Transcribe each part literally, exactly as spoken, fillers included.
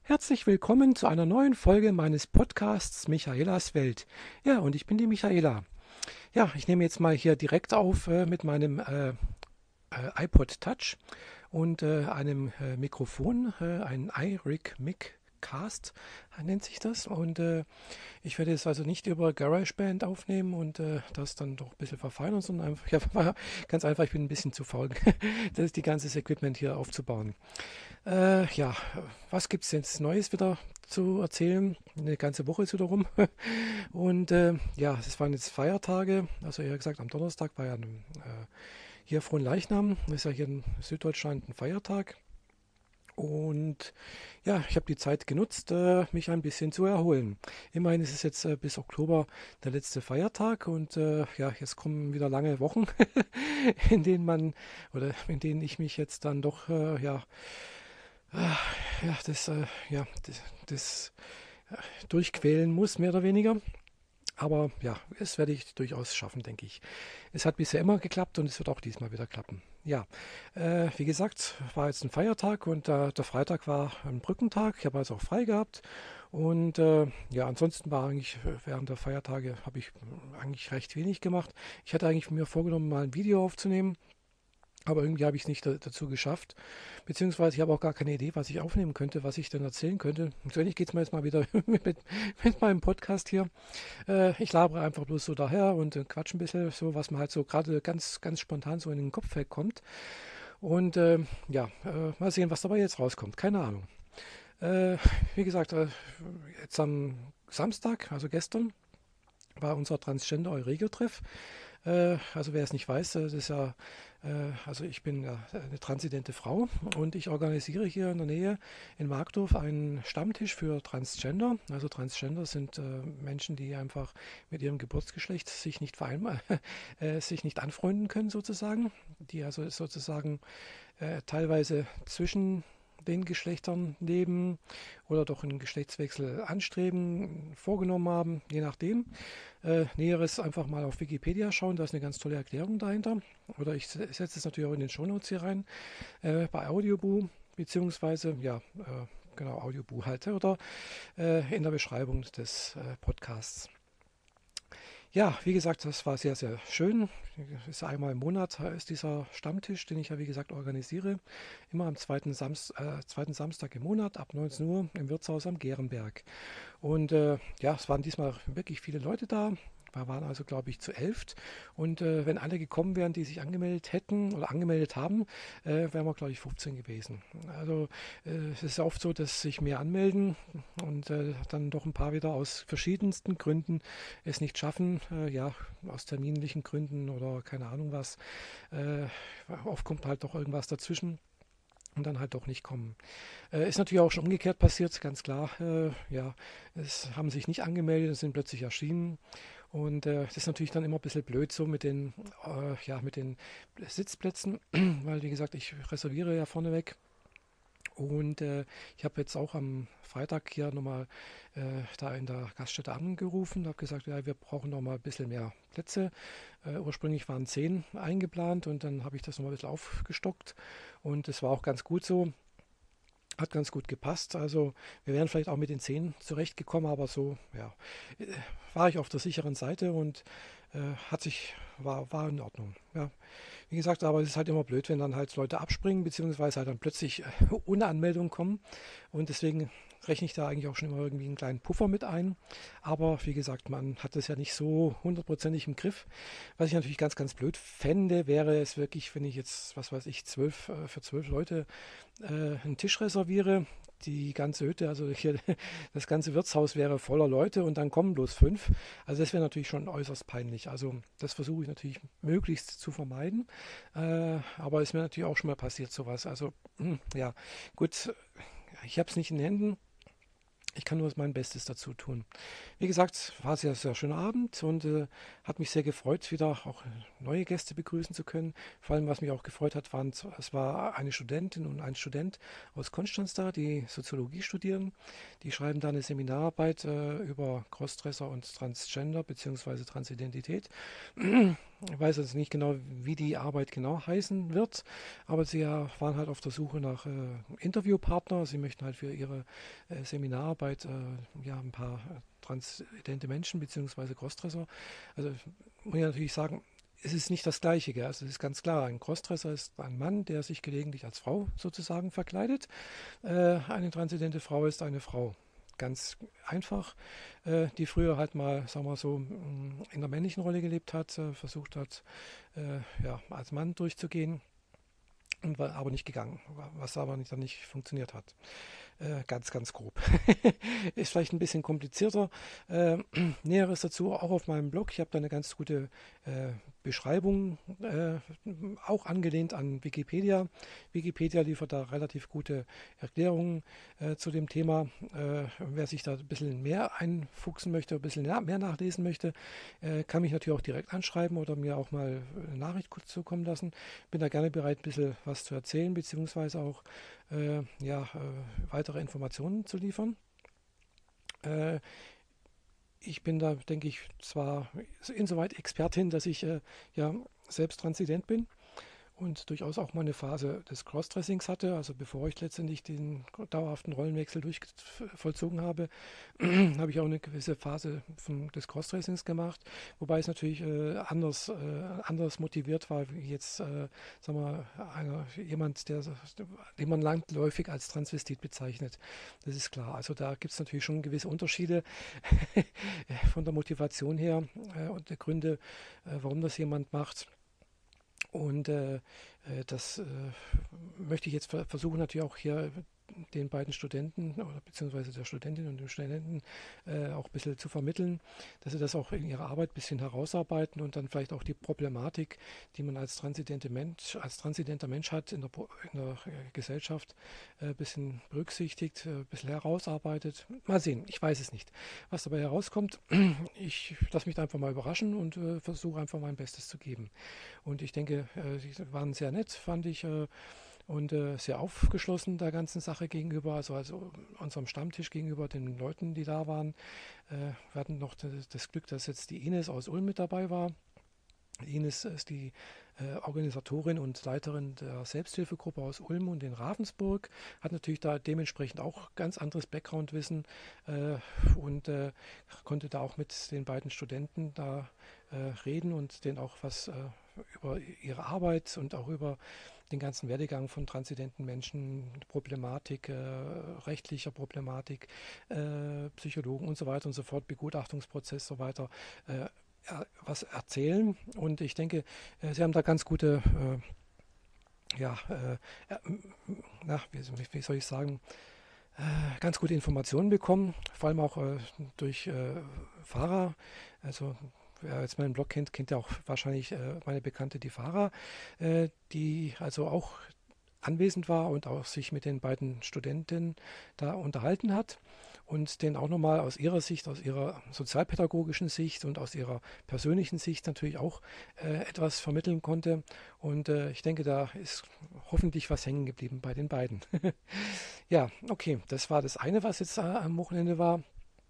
Herzlich willkommen zu einer neuen Folge meines Podcasts Michaelas Welt. Ja, und ich bin die Michaela. Ja, ich nehme jetzt mal hier direkt auf äh, mit meinem äh, äh, iPod Touch und äh, einem äh, Mikrofon, äh, ein iRig Mic Cast nennt sich das. Und äh, ich werde es also nicht über GarageBand aufnehmen und äh, das dann doch ein bisschen verfeinern, sondern einfach, ja, ganz einfach, ich bin ein bisschen zu faul, das ist die ganze Equipment hier aufzubauen. Äh, ja, was gibt es jetzt Neues wieder zu erzählen? Eine ganze Woche ist wieder rum. Und äh, ja, es waren jetzt Feiertage. Also eher gesagt, am Donnerstag war ja ein, äh, hier Fronleichnam. Das ist ja hier in Süddeutschland ein Feiertag. Und ja, ich habe die Zeit genutzt, äh, mich ein bisschen zu erholen. Immerhin ist es jetzt äh, bis Oktober der letzte Feiertag und äh, ja, jetzt kommen wieder lange Wochen, in denen man oder in denen ich mich jetzt dann doch äh, ja Ah, ja, das, äh, ja, das, das äh, durchquälen muss, mehr oder weniger. Aber ja, das werde ich durchaus schaffen, denke ich. Es hat bisher immer geklappt und es wird auch diesmal wieder klappen. Ja, äh, wie gesagt, war jetzt ein Feiertag und äh, der Freitag war ein Brückentag. Ich habe also auch frei gehabt. Und äh, ja, ansonsten war eigentlich äh, während der Feiertage habe ich eigentlich recht wenig gemacht. Ich hatte eigentlich mir vorgenommen, mal ein Video aufzunehmen. Aber irgendwie habe ich es nicht da, dazu geschafft. Beziehungsweise ich habe auch gar keine Idee, was ich aufnehmen könnte, was ich denn erzählen könnte. Und so ähnlich geht es mir jetzt mal wieder mit, mit meinem Podcast hier. Äh, ich labere einfach bloß so daher und äh, quatsch ein bisschen so, was mir halt so gerade ganz, ganz spontan so in den Kopf kommt. Und äh, ja, äh, mal sehen, was dabei jetzt rauskommt. Keine Ahnung. Äh, wie gesagt, äh, jetzt am Samstag, also gestern, war unser Transgender-Euregio-Treff. Äh, also wer es nicht weiß, äh, das ist ja, äh, also ich bin ja eine transidente Frau und ich organisiere hier in der Nähe in Markdorf einen Stammtisch für Transgender. Also Transgender sind äh, Menschen, die einfach mit ihrem Geburtsgeschlecht sich nicht vereinbaren, äh, sich nicht anfreunden können sozusagen, die also sozusagen äh, teilweise zwischen den Geschlechtern leben oder doch einen Geschlechtswechsel anstreben, vorgenommen haben, je nachdem. Äh, Näheres einfach mal auf Wikipedia schauen, da ist eine ganz tolle Erklärung dahinter. Oder ich setze es natürlich auch in den Shownotes hier rein, äh, bei Audioboo, beziehungsweise, ja, äh, genau, Audioboo halt, oder äh, in der Beschreibung des äh, Podcasts. Ja, wie gesagt, das war sehr, sehr schön. Ist einmal im Monat äh, ist dieser Stammtisch, den ich ja wie gesagt organisiere. Immer am zweiten, Samst, äh, zweiten Samstag im Monat ab neunzehn Uhr im Wirtshaus am Gehrenberg. Und äh, ja, es waren diesmal wirklich viele Leute da. Wir waren also, glaube ich, zu elft. Und äh, wenn alle gekommen wären, die sich angemeldet hätten oder angemeldet haben, äh, wären wir, glaube ich, fünfzehn gewesen. Also äh, es ist ja oft so, dass sich mehr anmelden und äh, dann doch ein paar wieder aus verschiedensten Gründen es nicht schaffen. Äh, ja, aus terminlichen Gründen oder keine Ahnung was. Äh, oft kommt halt doch irgendwas dazwischen und dann halt doch nicht kommen. Äh, ist natürlich auch schon umgekehrt passiert, ganz klar. Äh, ja, es haben sich nicht angemeldet, sind plötzlich erschienen. Und äh, das ist natürlich dann immer ein bisschen blöd so mit den, äh, ja, mit den Sitzplätzen, weil wie gesagt, ich reserviere ja vorneweg. Und äh, ich habe jetzt auch am Freitag hier nochmal äh, da in der Gaststätte angerufen, habe gesagt, ja, wir brauchen noch mal ein bisschen mehr Plätze. Äh, ursprünglich waren zehn eingeplant und dann habe ich das nochmal ein bisschen aufgestockt und es war auch ganz gut so. Hat ganz gut gepasst. Also wir wären vielleicht auch mit den zehn zurechtgekommen, aber so, ja, äh, war ich auf der sicheren Seite und äh, hat sich, war, war in Ordnung. Ja. Wie gesagt, aber es ist halt immer blöd, wenn dann halt Leute abspringen, beziehungsweise halt dann plötzlich äh, ohne Anmeldung kommen. Und deswegen rechne ich da eigentlich auch schon immer irgendwie einen kleinen Puffer mit ein. Aber wie gesagt, man hat das ja nicht so hundertprozentig im Griff. Was ich natürlich ganz, ganz blöd fände, wäre es wirklich, wenn ich jetzt, was weiß ich, zwölf, äh, für zwölf Leute äh, einen Tisch reserviere. Die ganze Hütte, also hier, das ganze Wirtshaus wäre voller Leute und dann kommen bloß fünf. Also das wäre natürlich schon äußerst peinlich. Also das versuche ich natürlich möglichst zu vermeiden. Äh, aber ist mir natürlich auch schon mal passiert sowas. Also hm, ja, gut, ich habe es nicht in Händen. Ich kann nur mein Bestes dazu tun. Wie gesagt, war ein sehr, sehr schöner Abend und äh, hat mich sehr gefreut, wieder auch neue Gäste begrüßen zu können. Vor allem, was mich auch gefreut hat, waren, es war eine Studentin und ein Student aus Konstanz da, die Soziologie studieren. Die schreiben da eine Seminararbeit äh, über Crossdresser und Transgender bzw. Transidentität. Ich weiß jetzt nicht genau, wie die Arbeit genau heißen wird, aber sie ja, waren halt auf der Suche nach äh, Interviewpartner. Sie möchten halt für ihre äh, Seminararbeit äh, ja, ein paar äh, transidente Menschen bzw. Crossdresser. Also muss ich natürlich sagen, es ist nicht das Gleiche. Gell? Also es ist ganz klar, ein Crossdresser ist ein Mann, der sich gelegentlich als Frau sozusagen verkleidet. Äh, eine transidente Frau ist eine Frau. Ganz einfach, äh, die früher halt mal, sagen wir so, in der männlichen Rolle gelebt hat, äh, versucht hat, äh, ja, als Mann durchzugehen und war aber nicht gegangen, was aber nicht, dann nicht funktioniert hat. Äh, ganz, ganz grob. Ist vielleicht ein bisschen komplizierter. Äh, Näheres dazu auch auf meinem Blog. Ich habe da eine ganz gute äh, Beschreibung, äh, auch angelehnt an Wikipedia. Wikipedia liefert da relativ gute Erklärungen äh, zu dem Thema. Äh, wer sich da ein bisschen mehr einfuchsen möchte, ein bisschen mehr nachlesen möchte, äh, kann mich natürlich auch direkt anschreiben oder mir auch mal eine Nachricht kurz zukommen lassen. Bin da gerne bereit, ein bisschen was zu erzählen, beziehungsweise auch äh, ja, äh, weitere Informationen zu liefern. Äh, ich bin da, denke ich, zwar insoweit Expertin, dass ich äh, ja selbst transident bin und durchaus auch mal eine Phase des Crossdressings hatte, also bevor ich letztendlich den dauerhaften Rollenwechsel durch vollzogen habe, habe ich auch eine gewisse Phase von, des Crossdressings gemacht, wobei es natürlich äh, anders, äh, anders motiviert war, wie jetzt, äh, sagen wir, einer, jemand, der, den man landläufig als Transvestit bezeichnet. Das ist klar. Also da gibt es natürlich schon gewisse Unterschiede von der Motivation her äh, und der Gründe, äh, warum das jemand macht. Und äh, das äh, möchte ich jetzt versuchen, natürlich auch hier den beiden Studenten oder beziehungsweise der Studentin und dem Studenten äh, auch ein bisschen zu vermitteln, dass sie das auch in ihrer Arbeit ein bisschen herausarbeiten und dann vielleicht auch die Problematik, die man als transidente Mensch, als transidenter Mensch hat in der, in der Gesellschaft, äh, ein bisschen berücksichtigt, äh, ein bisschen herausarbeitet. Mal sehen, ich weiß es nicht, was dabei herauskommt. Ich lasse mich da einfach mal überraschen und äh, versuche einfach mein Bestes zu geben. Und ich denke, äh, sie waren sehr nett, fand ich, äh, und äh, sehr aufgeschlossen der ganzen Sache gegenüber, also, also unserem Stammtisch gegenüber den Leuten, die da waren. Äh, wir hatten noch das, das Glück, dass jetzt die Ines aus Ulm mit dabei war. Ines ist die äh, Organisatorin und Leiterin der Selbsthilfegruppe aus Ulm und in Ravensburg, hat natürlich da dementsprechend auch ganz anderes Background-Wissen äh, und äh, konnte da auch mit den beiden Studenten da äh, reden und denen auch was äh, über ihre Arbeit und auch über den ganzen Werdegang von transidenten Menschen, Problematik, äh, rechtlicher Problematik, äh, Psychologen und so weiter und so fort, Begutachtungsprozess und so weiter, äh, was erzählen. Und ich denke, äh, Sie haben da ganz gute, äh, ja, äh, na, wie, wie soll ich sagen, äh, ganz gute Informationen bekommen, vor allem auch äh, durch äh, Fahrer, also wer jetzt meinen Blog kennt, kennt ja auch wahrscheinlich äh, meine Bekannte, die Farah, äh, die also auch anwesend war und auch sich mit den beiden Studenten da unterhalten hat und denen auch nochmal aus ihrer Sicht, aus ihrer sozialpädagogischen Sicht und aus ihrer persönlichen Sicht natürlich auch äh, etwas vermitteln konnte. Und äh, ich denke, da ist hoffentlich was hängen geblieben bei den beiden. Ja, okay, das war das eine, was jetzt äh, am Wochenende war.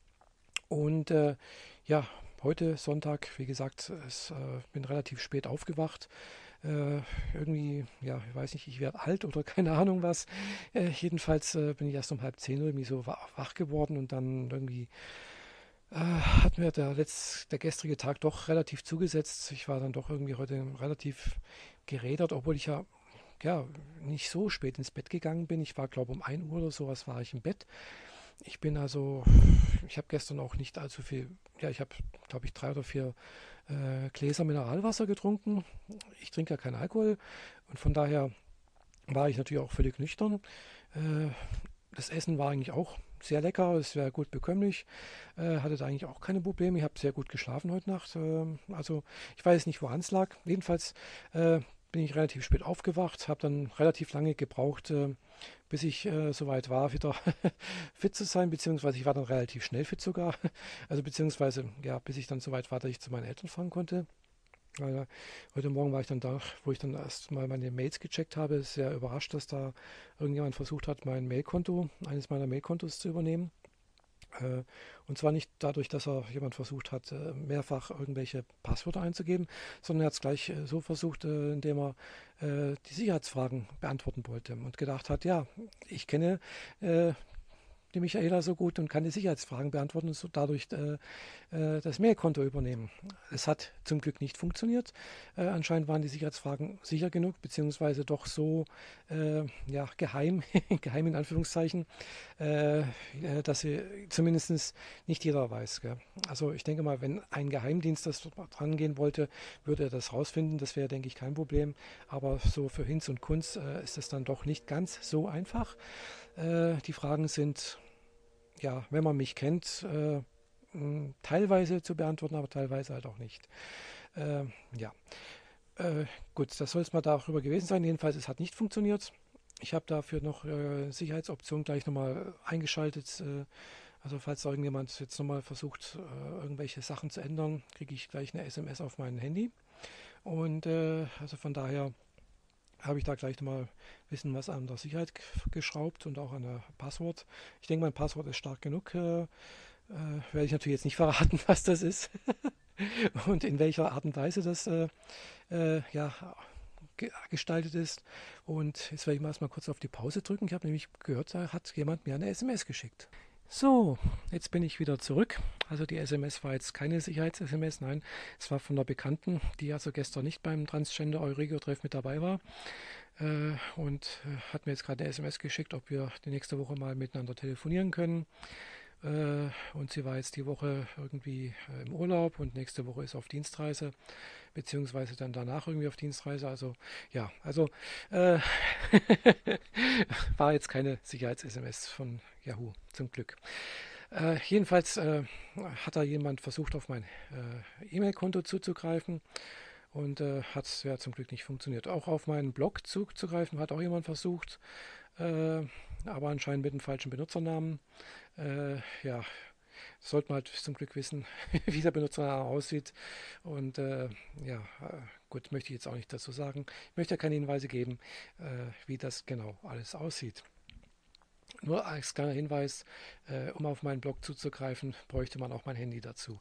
Und äh, ja, heute Sonntag, wie gesagt, ich äh, bin relativ spät aufgewacht. Äh, irgendwie, ja, ich weiß nicht, ich werde alt oder keine Ahnung was. Äh, jedenfalls äh, bin ich erst um halb zehn irgendwie so wach geworden und dann irgendwie äh, hat mir der, letzt, der gestrige Tag doch relativ zugesetzt. Ich war dann doch irgendwie heute relativ gerädert, obwohl ich ja, ja nicht so spät ins Bett gegangen bin. Ich war, glaube ich, um ein Uhr oder sowas war ich im Bett. Ich bin also, ich habe gestern auch nicht allzu viel, ja, ich habe, glaube ich, drei oder vier äh, Gläser Mineralwasser getrunken. Ich trinke ja keinen Alkohol und von daher war ich natürlich auch völlig nüchtern. Äh, das Essen war eigentlich auch sehr lecker, es wäre gut bekömmlich, äh, hatte da eigentlich auch keine Probleme. Ich habe sehr gut geschlafen heute Nacht. Äh, also ich weiß nicht, woran es lag. Jedenfalls äh, bin bin ich relativ spät aufgewacht, habe dann relativ lange gebraucht, äh, bis ich äh, soweit war, wieder fit zu sein, beziehungsweise ich war dann relativ schnell fit sogar. Also beziehungsweise, ja, bis ich dann soweit war, dass ich zu meinen Eltern fahren konnte. Weil, äh, heute Morgen war ich dann da, wo ich dann erst mal meine Mails gecheckt habe, sehr überrascht, dass da irgendjemand versucht hat, mein Mailkonto, eines meiner Mailkontos zu übernehmen. Äh, Und zwar nicht dadurch, dass er jemand versucht hat, äh, mehrfach irgendwelche Passwörter einzugeben, sondern er hat es gleich äh, so versucht, äh, indem er äh, die Sicherheitsfragen beantworten wollte und gedacht hat, ja, ich kenne äh, die Michaela so gut und kann die Sicherheitsfragen beantworten und so dadurch äh, äh, das Mailkonto übernehmen. Es hat zum Glück nicht funktioniert. Äh, anscheinend waren die Sicherheitsfragen sicher genug, beziehungsweise doch so äh, ja, geheim, geheim in Anführungszeichen, äh, äh, dass sie zumindest nicht jeder weiß. Gell? Also ich denke mal, wenn ein Geheimdienst das dran gehen wollte, würde er das rausfinden. Das wäre, denke ich, kein Problem. Aber so für Hinz und Kunz äh, ist es dann doch nicht ganz so einfach. Äh, die Fragen sind, ja, wenn man mich kennt, äh, mh, teilweise zu beantworten, aber teilweise halt auch nicht. Äh, ja, äh, gut, das soll es mal darüber gewesen sein. Jedenfalls, es hat nicht funktioniert. Ich habe dafür noch äh, Sicherheitsoption gleich nochmal eingeschaltet. Äh, also falls da irgendjemand jetzt nochmal versucht, äh, irgendwelche Sachen zu ändern, kriege ich gleich eine S M S auf mein Handy. Und äh, also von daher habe ich da gleich nochmal ein bisschen was an der Sicherheit g- geschraubt und auch an der Passwort. Ich denke, mein Passwort ist stark genug. Äh, äh, werde ich natürlich jetzt nicht verraten, was das ist und in welcher Art und Weise das äh, äh, ja, ge gestaltet ist. Und jetzt werde ich mal erstmal kurz auf die Pause drücken. Ich habe nämlich gehört, da hat jemand mir eine S M S geschickt. So, jetzt bin ich wieder zurück. Also die S M S war jetzt keine Sicherheits-S M S, nein, es war von einer Bekannten, die also gestern nicht beim Transgender Euregio-Treff mit dabei war äh, und äh, hat mir jetzt gerade eine S M S geschickt, ob wir die nächste Woche mal miteinander telefonieren können. Äh, und sie war jetzt die Woche irgendwie äh, im Urlaub und nächste Woche ist auf Dienstreise, beziehungsweise dann danach irgendwie auf Dienstreise. Also ja, also äh, war jetzt keine Sicherheits-S M S von Yahoo, zum Glück. Äh, jedenfalls äh, hat da jemand versucht, auf mein äh, E-Mail-Konto zuzugreifen und äh, hat es ja zum Glück nicht funktioniert. Auch auf meinen Blog zuzugreifen hat auch jemand versucht, äh, aber anscheinend mit dem falschen Benutzernamen. Äh, ja, sollte man halt zum Glück wissen, wie der Benutzername aussieht. Und äh, ja, äh, gut, möchte ich jetzt auch nicht dazu sagen. Ich möchte ja keine Hinweise geben, äh, wie das genau alles aussieht. Nur als kleiner Hinweis, äh, um auf meinen Blog zuzugreifen, bräuchte man auch mein Handy dazu.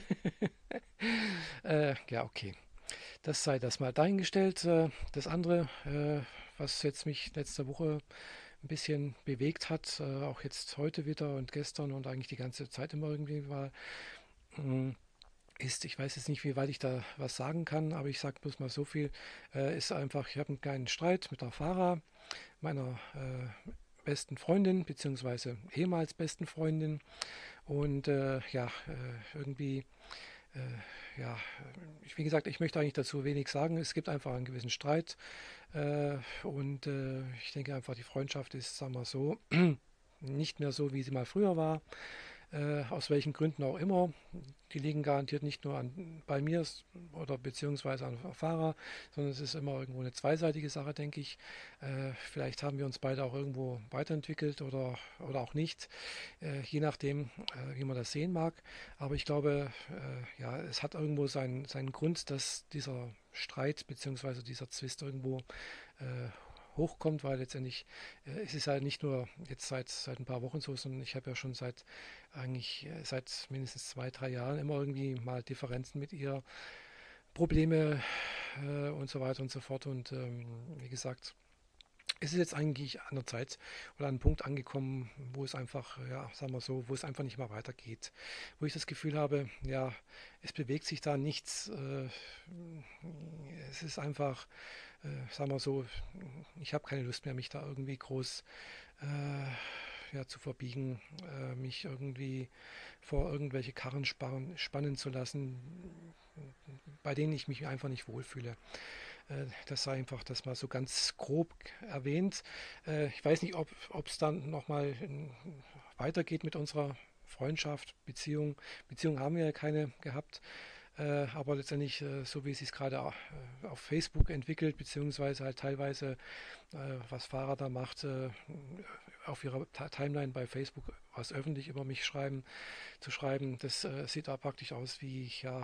äh, ja, okay. Das sei das mal dahingestellt. Äh, das andere, äh, was jetzt mich letzte Woche ein bisschen bewegt hat, äh, auch jetzt heute wieder und gestern und eigentlich die ganze Zeit immer irgendwie war, mh, ist, ich weiß jetzt nicht, wie weit ich da was sagen kann, aber ich sage bloß mal so viel, äh, ist einfach, ich habe einen kleinen Streit mit der Farah, meiner äh, besten Freundin, beziehungsweise ehemals besten Freundin. Und äh, ja, äh, irgendwie, äh, ja, ich, wie gesagt, ich möchte eigentlich dazu wenig sagen. Es gibt einfach einen gewissen Streit. Äh, und äh, ich denke einfach, die Freundschaft ist, sagen wir so, nicht mehr so, wie sie mal früher war. Äh, aus welchen Gründen auch immer. Die liegen garantiert nicht nur an, bei mir oder beziehungsweise an Fahrer, sondern es ist immer irgendwo eine zweiseitige Sache, denke ich. Äh, vielleicht haben wir uns beide auch irgendwo weiterentwickelt oder, oder auch nicht, äh, je nachdem, äh, wie man das sehen mag. Aber ich glaube, äh, ja, es hat irgendwo seinen, seinen Grund, dass dieser Streit beziehungsweise dieser Zwist irgendwo äh, hochkommt, weil letztendlich äh, es ist ja nicht nur jetzt seit, seit ein paar Wochen so, sondern ich habe ja schon seit eigentlich äh, seit mindestens zwei, drei Jahren immer irgendwie mal Differenzen mit ihr, Probleme äh, und so weiter und so fort. Und ähm, wie gesagt, es ist jetzt eigentlich an der Zeit oder an einem Punkt angekommen, wo es einfach, ja, sagen wir so, wo es einfach nicht mehr weitergeht. Wo ich das Gefühl habe, ja, es bewegt sich da nichts. Äh, es ist einfach, äh, sagen wir so, ich habe keine Lust mehr, mich da irgendwie groß äh, ja, zu verbiegen, äh, mich irgendwie vor irgendwelche Karren spannen, spannen zu lassen, bei denen ich mich einfach nicht wohlfühle. Äh, das sei einfach das mal so ganz grob erwähnt. Äh, ich weiß nicht, ob es dann nochmal weitergeht mit unserer Freundschaft, Beziehung. Beziehung haben wir ja keine gehabt. Äh, aber letztendlich, äh, so wie es sich gerade äh, auf Facebook entwickelt, beziehungsweise halt teilweise, äh, was Fahrer da macht, äh, auf ihrer Ta- Timeline bei Facebook was öffentlich über mich schreiben, zu schreiben, das äh, sieht da praktisch aus wie, ja,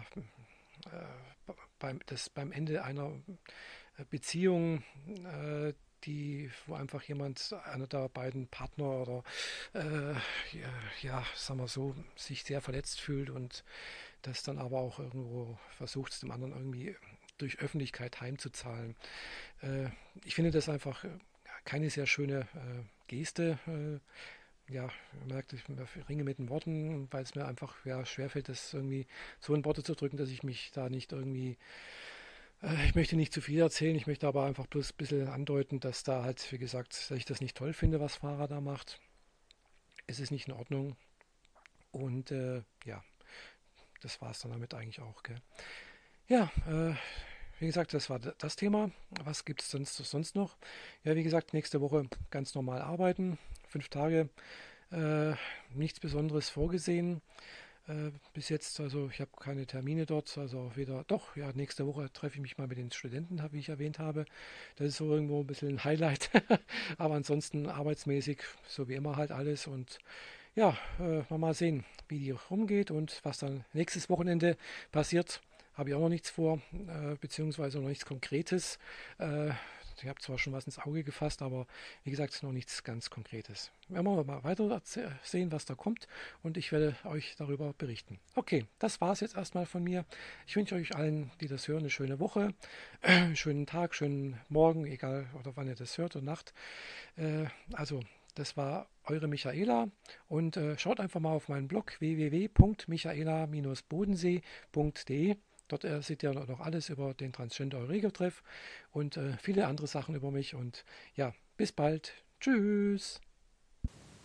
äh, beim, das beim Ende einer äh, Beziehung, äh, die, wo einfach jemand, einer der beiden Partner oder äh, ja, ja, sagen wir so, sich sehr verletzt fühlt und das dann aber auch irgendwo versucht, es dem anderen irgendwie durch Öffentlichkeit heimzuzahlen. Äh, Ich finde das einfach äh, keine sehr schöne äh, Geste. Äh, ja, man merkt, ich ringe mit den Worten, weil es mir einfach ja, schwerfällt, das irgendwie so in Worte zu drücken, dass ich mich da nicht irgendwie, äh, ich möchte nicht zu viel erzählen, ich möchte aber einfach bloß ein bisschen andeuten, dass da halt, wie gesagt, dass ich das nicht toll finde, was Fahrer da macht. Es ist nicht in Ordnung und äh, ja, das war es dann damit eigentlich auch. Gell? Ja, äh, wie gesagt, das war das Thema. Was gibt es sonst, sonst noch? Ja, wie gesagt, nächste Woche ganz normal arbeiten. Fünf Tage, äh, nichts Besonderes vorgesehen. Äh, bis jetzt, also ich habe keine Termine dort, also auch wieder, doch, ja, nächste Woche treffe ich mich mal mit den Studenten, wie ich erwähnt habe. Das ist so irgendwo ein bisschen ein Highlight. Aber ansonsten arbeitsmäßig, so wie immer halt alles. Und ja, äh, mal sehen, wie die rumgeht und was dann nächstes Wochenende passiert. Habe ich auch noch nichts vor, äh, beziehungsweise noch nichts Konkretes. Äh, ich habe zwar schon was ins Auge gefasst, aber wie gesagt, noch nichts ganz Konkretes. Werden wir mal weiter sehen, was da kommt und ich werde euch darüber berichten. Okay, das war es jetzt erstmal von mir. Ich wünsche euch allen, die das hören, eine schöne Woche, äh, schönen Tag, schönen Morgen, egal oder wann ihr das hört und Nacht. Äh, also, das war eure Michaela und äh, schaut einfach mal auf meinen Blog w w w punkt michaela bodensee punkt de. Dort äh, seht ihr noch alles über den Transgender Eurego-Treff und äh, viele andere Sachen über mich. Und ja, bis bald. Tschüss.